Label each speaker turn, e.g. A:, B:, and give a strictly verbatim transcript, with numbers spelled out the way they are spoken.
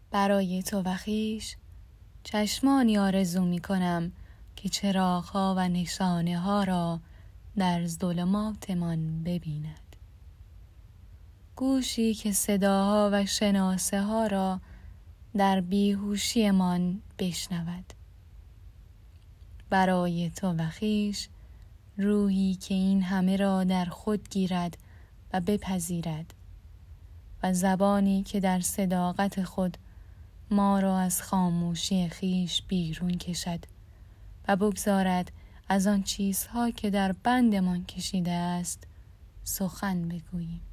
A: برای تو و خویش چشمانی آرزو می کنم که چراغ‌ها و نشانه ها را در ظلماتمان ببیند. گوشی که صداها و شناسه ها را در بیهوشیمان بشنود. برای تو و خویش روحی که این همه را در خود گیرد و بپذیرد و زبانی که در صداقت خود ما را از خاموشی خویش بیرون کشد و بگذارد از آن چیزها که در بندمان کشیده است سخن بگوییم.